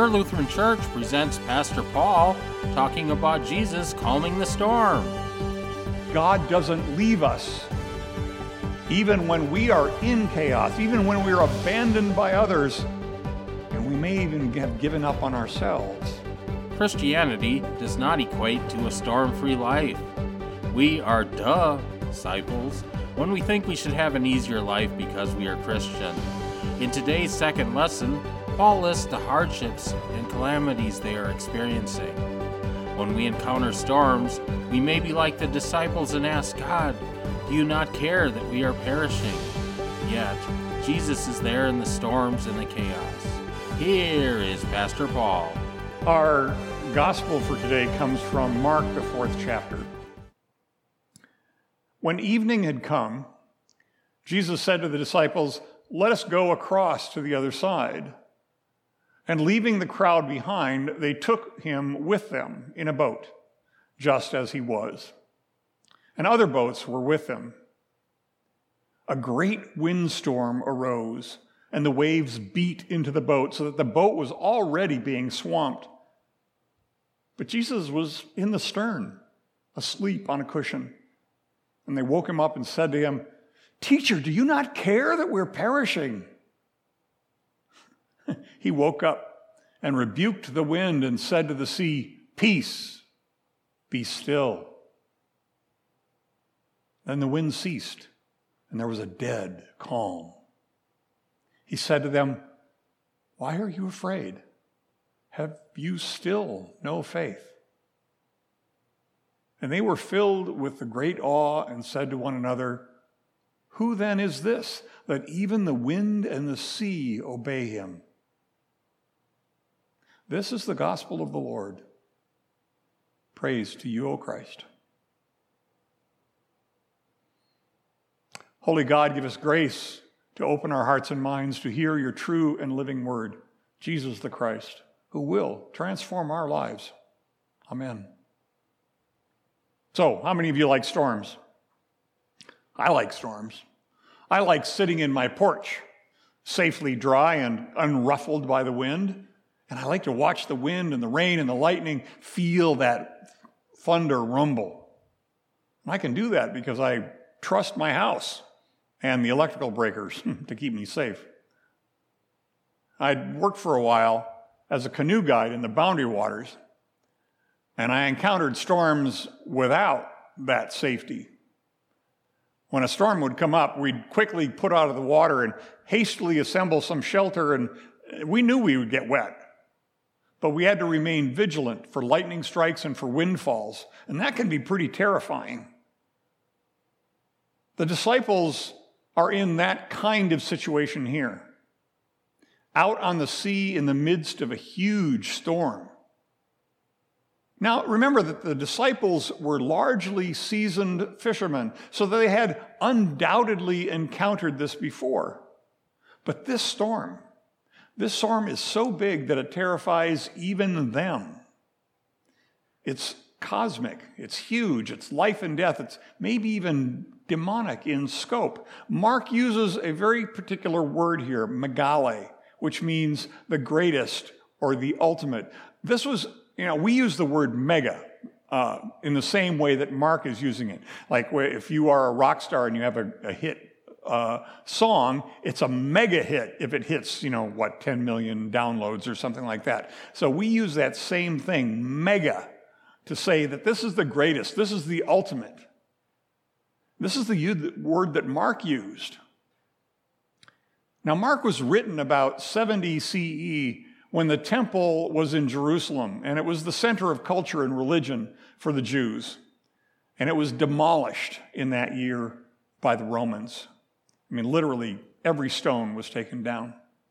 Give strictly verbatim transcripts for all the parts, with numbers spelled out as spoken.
Our Lutheran Church presents Pastor Paul talking about Jesus calming the storm. God doesn't leave us. Even when we are in chaos, even when we are abandoned by others, and we may even have given up on ourselves. Christianity does not equate to a storm-free life. We are duh disciples when we think we should have an easier life because we are Christian. In today's second lesson, Paul lists the hardships and calamities they are experiencing. When we encounter storms, we may be like the disciples and ask God, "Do you not care that we are perishing?" Yet, Jesus is there in the storms and the chaos. Here is Pastor Paul. Our gospel for today comes from Mark, the fourth chapter. When evening had come, Jesus said to the disciples, "Let us go across to the other side." And leaving the crowd behind, they took him with them in a boat, just as he was. And other boats were with him. A great windstorm arose, and the waves beat into the boat, so that the boat was already being swamped. But Jesus was in the stern, asleep on a cushion. And they woke him up and said to him, "Teacher, do you not care that we're perishing?" He woke up and rebuked the wind and said to the sea, "Peace, be still." Then the wind ceased, and there was a dead calm. He said to them, "Why are you afraid? Have you still no faith?" And they were filled with the great awe and said to one another, "Who then is this, that even the wind and the sea obey him?" This is the gospel of the Lord. Praise to you, O Christ. Holy God, give us grace to open our hearts and minds to hear your true and living word, Jesus the Christ, who will transform our lives. Amen. So, how many of you like storms? I like storms. I like sitting in my porch, safely dry and unruffled by the wind. And I like to watch the wind and the rain and the lightning, feel that thunder rumble. And I can do that because I trust my house and the electrical breakers to keep me safe. I'd worked for a while as a canoe guide in the Boundary Waters, and I encountered storms without that safety. When a storm would come up, we'd quickly put out of the water and hastily assemble some shelter, and we knew we would get wet. But we had to remain vigilant for lightning strikes and for windfalls, and that can be pretty terrifying. The disciples are in that kind of situation here, out on the sea in the midst of a huge storm. Now, remember that the disciples were largely seasoned fishermen, so they had undoubtedly encountered this before. But this storm, this storm is so big that it terrifies even them. It's cosmic, it's huge, it's life and death, it's maybe even demonic in scope. Mark uses a very particular word here, megale, which means the greatest or the ultimate. This was, you know, we use the word mega uh, in the same way that Mark is using it. Like if you are a rock star and you have a, a hit uh, song, it's a mega hit if it hits, you know, what, ten million downloads or something like that. So we use that same thing, mega, to say that this is the greatest, this is the ultimate. This is the word that Mark used. Now, Mark was written about seventy C E when the temple was in Jerusalem, and it was the center of culture and religion for the Jews. And it was demolished in that year by the Romans. I mean, literally, every stone was taken down.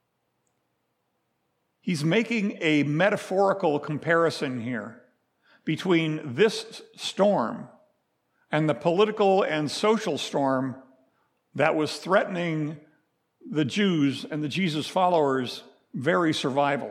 He's making a metaphorical comparison here between this storm and the political and social storm that was threatening the Jews and the Jesus followers' very survival.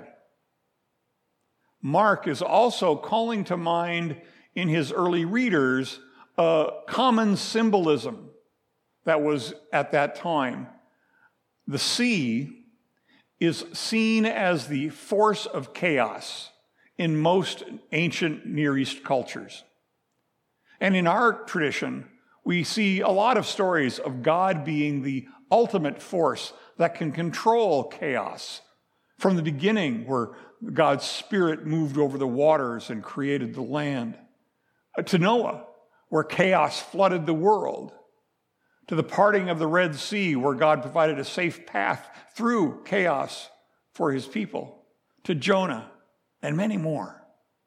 Mark is also calling to mind in his early readers a common symbolism that was at that time. The sea is seen as the force of chaos in most ancient Near East cultures. And in our tradition, we see a lot of stories of God being the ultimate force that can control chaos. From the beginning, where God's Spirit moved over the waters and created the land, to Noah, where chaos flooded the world, to the parting of the Red Sea, where God provided a safe path through chaos for his people, to Jonah, and many more.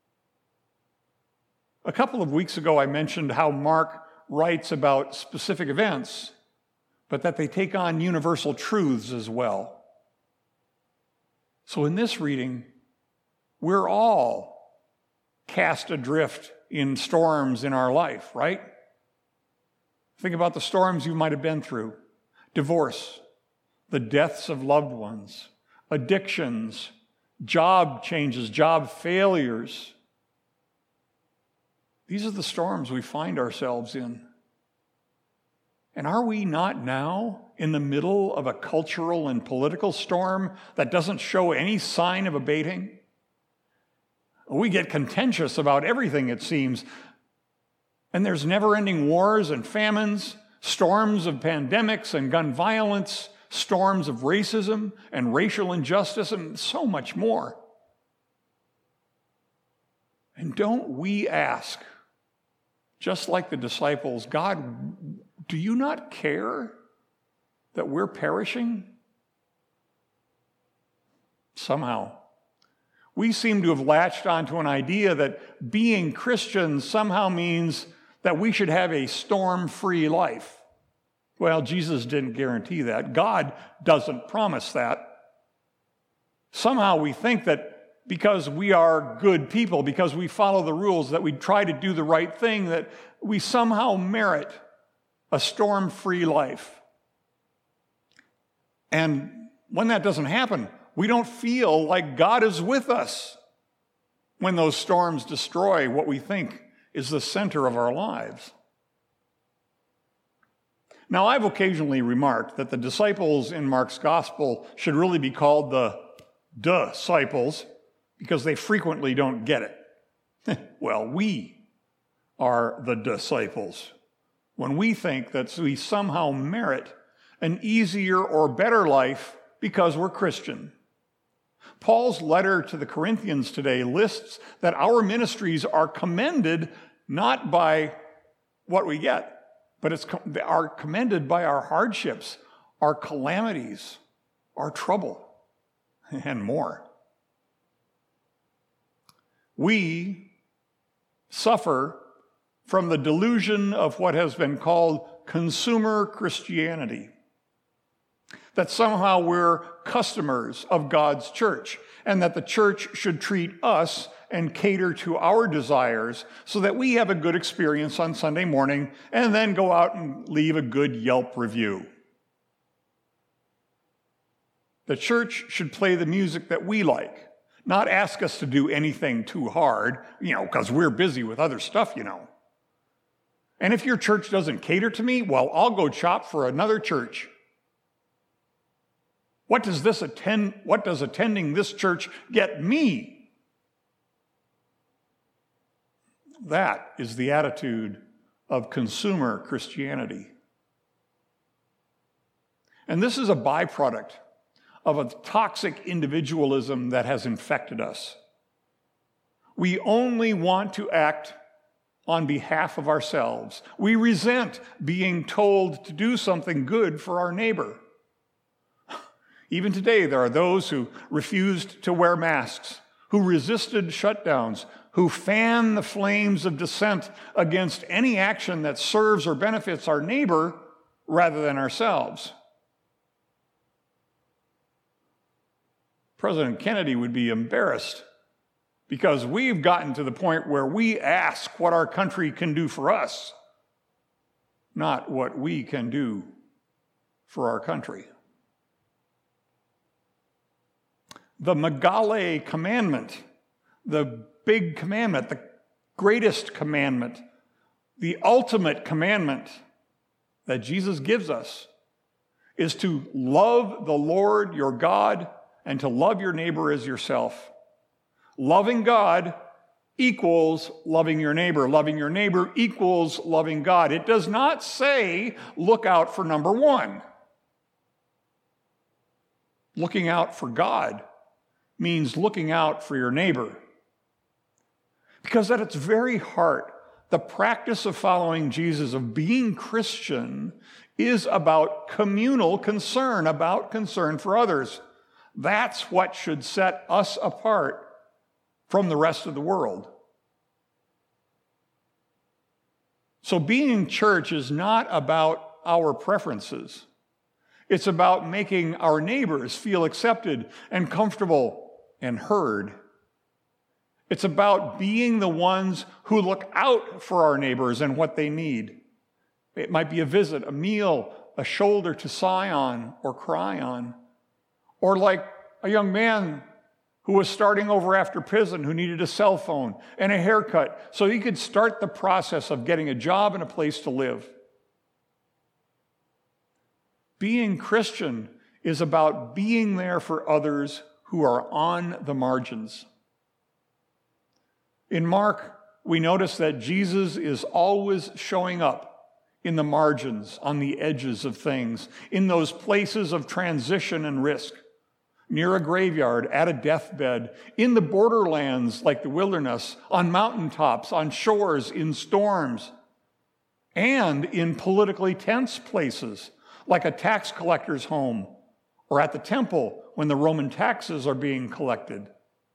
A couple of weeks ago, I mentioned how Mark writes about specific events, but that they take on universal truths as well. So in this reading, we're all cast adrift in storms in our life, right? Think about the storms you might have been through. Divorce, the deaths of loved ones, addictions, job changes, job failures. These are the storms we find ourselves in. And are we not now in the middle of a cultural and political storm that doesn't show any sign of abating? We get contentious about everything, it seems. And there's never-ending wars and famines, storms of pandemics and gun violence, storms of racism and racial injustice, and so much more. And don't we ask, just like the disciples, God, do you not care that we're perishing? Somehow, we seem to have latched onto an idea that being Christians somehow means that we should have a storm-free life. Well, Jesus didn't guarantee that. God doesn't promise that. Somehow we think that because we are good people, because we follow the rules, that we try to do the right thing, that we somehow merit a storm-free life. And when that doesn't happen, we don't feel like God is with us when those storms destroy what we think is the center of our lives. Now, I've occasionally remarked that the disciples in Mark's gospel should really be called the disciples because they frequently don't get it. Well, we are the disciples when we think that we somehow merit an easier or better life because we're Christian. Paul's letter to the Corinthians today lists that our ministries are commended not by what we get, but it's they are commended by our hardships, our calamities, our trouble, and more. We suffer from the delusion of what has been called consumer Christianity, that somehow we're customers of God's church, and that the church should treat us and cater to our desires so that we have a good experience on Sunday morning and then go out and leave a good Yelp review. The church should play the music that we like, not ask us to do anything too hard, you know, because we're busy with other stuff, you know. And if your church doesn't cater to me, well, I'll go shop for another church. What does this attend, what does attending this church get me? That is the attitude of consumer Christianity. And this is a byproduct of a toxic individualism that has infected us. We only want to act on behalf of ourselves. We resent being told to do something good for our neighbor. Even today, there are those who refused to wear masks, who resisted shutdowns, who fan the flames of dissent against any action that serves or benefits our neighbor rather than ourselves. President Kennedy would be embarrassed because we've gotten to the point where we ask what our country can do for us, not what we can do for our country. The Megale commandment, the big commandment, the greatest commandment, the ultimate commandment that Jesus gives us is to love the Lord your God and to love your neighbor as yourself. Loving God equals loving your neighbor. Loving your neighbor equals loving God. It does not say, look out for number one. Looking out for God means looking out for your neighbor. Because at its very heart, the practice of following Jesus, of being Christian, is about communal concern, about concern for others. That's what should set us apart from the rest of the world. So being church is not about our preferences. It's about making our neighbors feel accepted and comfortable and heard. It's about being the ones who look out for our neighbors and what they need. It might be a visit, a meal, a shoulder to sigh on or cry on. Or like a young man who was starting over after prison, who needed a cell phone and a haircut so he could start the process of getting a job and a place to live. Being Christian is about being there for others who are on the margins. In Mark, we notice that Jesus is always showing up in the margins, on the edges of things, in those places of transition and risk, near a graveyard, at a deathbed, in the borderlands like the wilderness, on mountaintops, on shores, in storms, and in politically tense places like a tax collector's home or at the temple when the Roman taxes are being collected.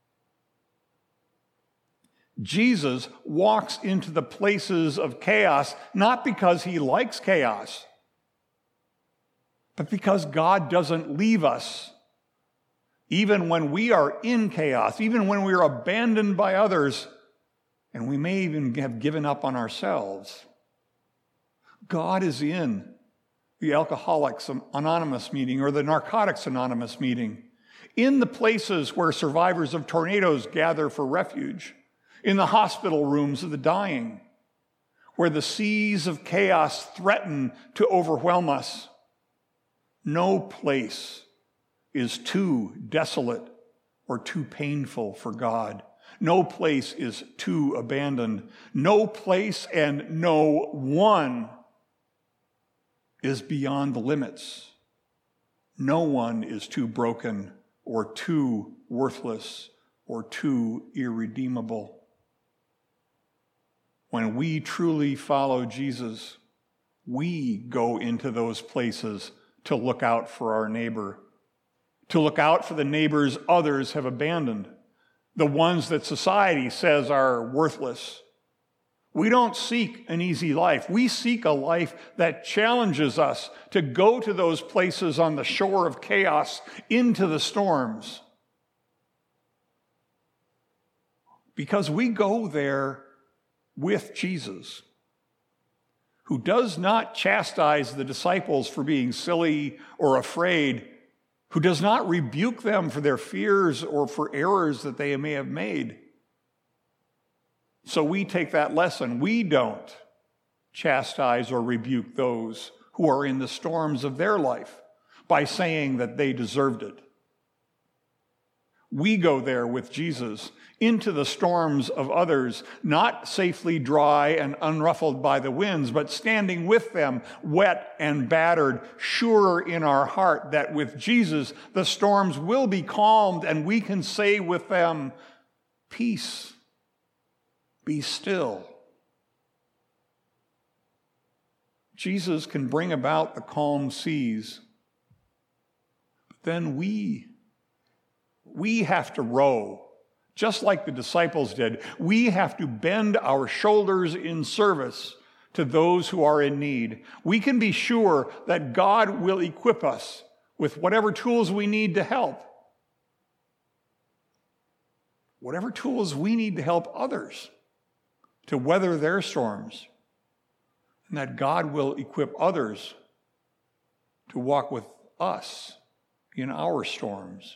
Jesus walks into the places of chaos not because he likes chaos, but because God doesn't leave us. Even when we are in chaos, even when we are abandoned by others, and we may even have given up on ourselves, God is in the Alcoholics Anonymous meeting or the Narcotics Anonymous meeting, in the places where survivors of tornadoes gather for refuge, in the hospital rooms of the dying, where the seas of chaos threaten to overwhelm us. No place is too desolate or too painful for God. No place is too abandoned. No place and no one is beyond the limits. No one is too broken or too worthless or too irredeemable. When we truly follow Jesus, we go into those places to look out for our neighbor, to look out for the neighbors others have abandoned, the ones that society says are worthless. We don't seek an easy life. We seek a life that challenges us to go to those places on the shore of chaos, into the storms. Because we go there with Jesus, who does not chastise the disciples for being silly or afraid, who does not rebuke them for their fears or for errors that they may have made. So we take that lesson. We don't chastise or rebuke those who are in the storms of their life by saying that they deserved it. We go there with Jesus into the storms of others, not safely dry and unruffled by the winds, but standing with them, wet and battered, sure in our heart that with Jesus the storms will be calmed and we can say with them, peace, be still. Jesus can bring about the calm seas, but then we, we have to row. Just like the disciples did, we have to bend our shoulders in service to those who are in need. We can be sure that God will equip us with whatever tools we need to help, whatever tools we need to help others to weather their storms, and that God will equip others to walk with us in our storms.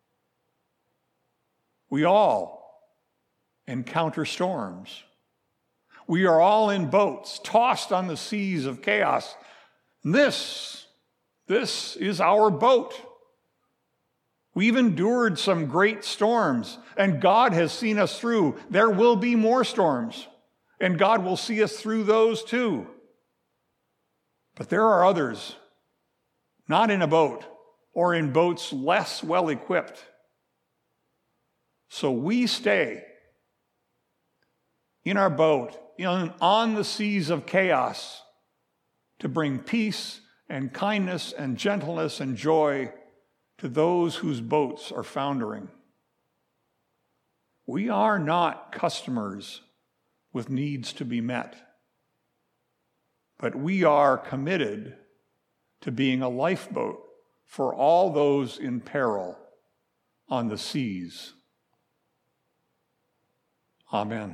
We all encounter storms. We are all in boats, tossed on the seas of chaos. This, this is our boat. We've endured some great storms, and God has seen us through. There will be more storms, and God will see us through those too. But there are others, not in a boat or in boats less well equipped. So we stay in our boat, in, on the seas of chaos, to bring peace and kindness and gentleness and joy to those whose boats are foundering. We are not customers with needs to be met, but we are committed to being a lifeboat for all those in peril on the seas. Amen.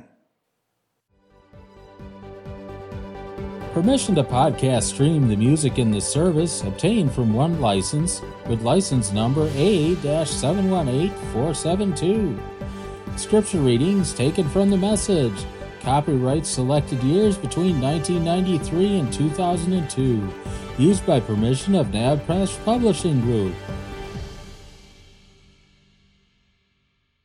Permission to podcast stream the music in this service obtained from one license with license number A seven one eight four seven two. Scripture readings taken from the Message. Copyright selected years between nineteen ninety-three and two thousand two. Used by permission of Nav Press Publishing Group.